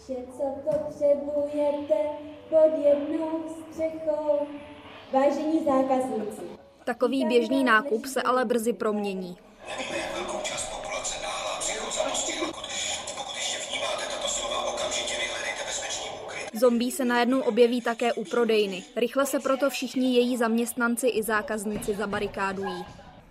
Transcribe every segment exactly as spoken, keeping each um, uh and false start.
Vše, co potřebujete pod jednou střechou. Vážení zákazníci. Takový běžný nákup se ale brzy promění. Nevíme, jak velkou část populace náhlá psychóza postihla. Pokud ještě vnímáte tato slova, okamžitě vyhledejte bezpečný úkryt. Zombie se najednou objeví také u prodejny. Rychle se proto všichni její zaměstnanci i zákazníci zabarikádují.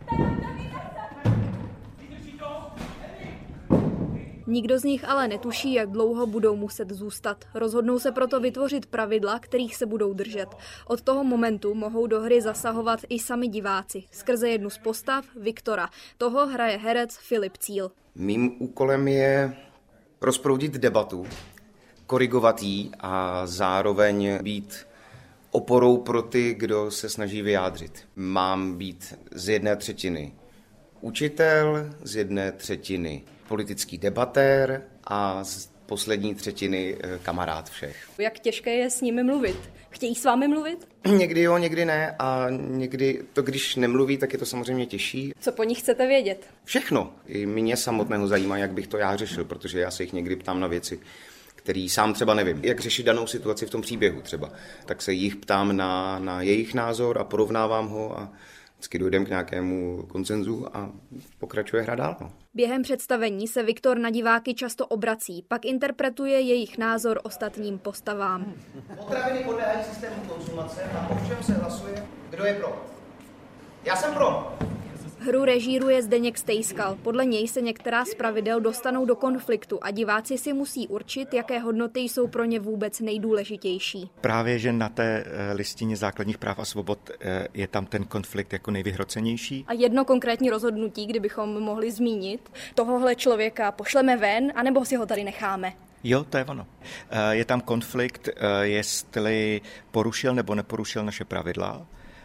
Nikdo z nich ale netuší, jak dlouho budou muset zůstat. Rozhodnou se proto vytvořit pravidla, kterých se budou držet. Od toho momentu mohou do hry zasahovat i sami diváci. Skrze jednu z postav, Viktora. Toho hraje herec Filip Cíl. Mým úkolem je rozproudit debatu, korigovat ji a zároveň být oporou pro ty, kdo se snaží vyjádřit. Mám být z jedné třetiny učitel, z jedné třetiny politický debatér a z poslední třetiny kamarád všech. Jak těžké je s nimi mluvit? Chtějí s vámi mluvit? Někdy jo, někdy ne a někdy to, když nemluví, tak je to samozřejmě těžší. Co po nich chcete vědět? Všechno. I mě samotného zajímá, jak bych to já řešil, protože já se jich někdy ptám na věci, který sám třeba nevím. Jak řešit danou situaci v tom příběhu třeba. Tak se jich ptám na, na jejich názor a porovnávám ho a vždycky dojdeme k nějakému konsenzu a pokračuje hra dál. No. Během představení se Viktor na diváky často obrací, pak interpretuje jejich názor ostatním postavám. Potraviny podléhají systému konzumace a o čem se hlasuje, kdo je pro. Já jsem pro. Hru režíruje Zdeněk Stejskal. Podle něj se některá z pravidel dostanou do konfliktu a diváci si musí určit, jaké hodnoty jsou pro ně vůbec nejdůležitější. Právě, že na té listině základních práv a svobod je tam ten konflikt jako nejvyhrocenější. A jedno konkrétní rozhodnutí, kdybychom mohli zmínit, tohohle člověka pošleme ven, anebo si ho tady necháme. Jo, to je ono. Je tam konflikt, jestli porušil nebo neporušil naše pravidla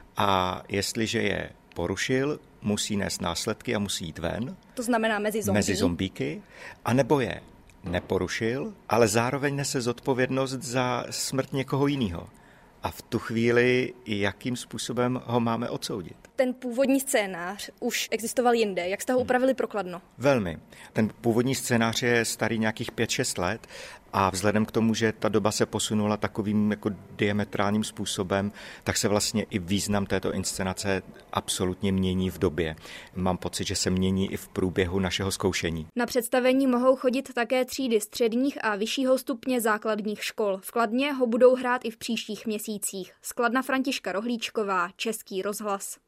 a jestliže je porušil, musí nést následky a musí jít ven. To znamená mezi zombí. Mezi zombíky. A nebo je neporušil, ale zároveň nese zodpovědnost za smrt někoho jiného. A v tu chvíli, jakým způsobem ho máme odsoudit. Ten původní scénář už existoval jinde. Jak jste ho upravili pro Kladno? Velmi. Ten původní scénář je starý nějakých pět šest let a vzhledem k tomu, že ta doba se posunula takovým jako diametrálním způsobem, tak se vlastně i význam této inscenace absolutně mění v době. Mám pocit, že se mění i v průběhu našeho zkoušení. Na představení mohou chodit také třídy středních a vyššího stupně základních škol. V Kladně ho budou hrát i v příštích měsících. Z Kladna Františka Rohlíčková, Český rozhlas.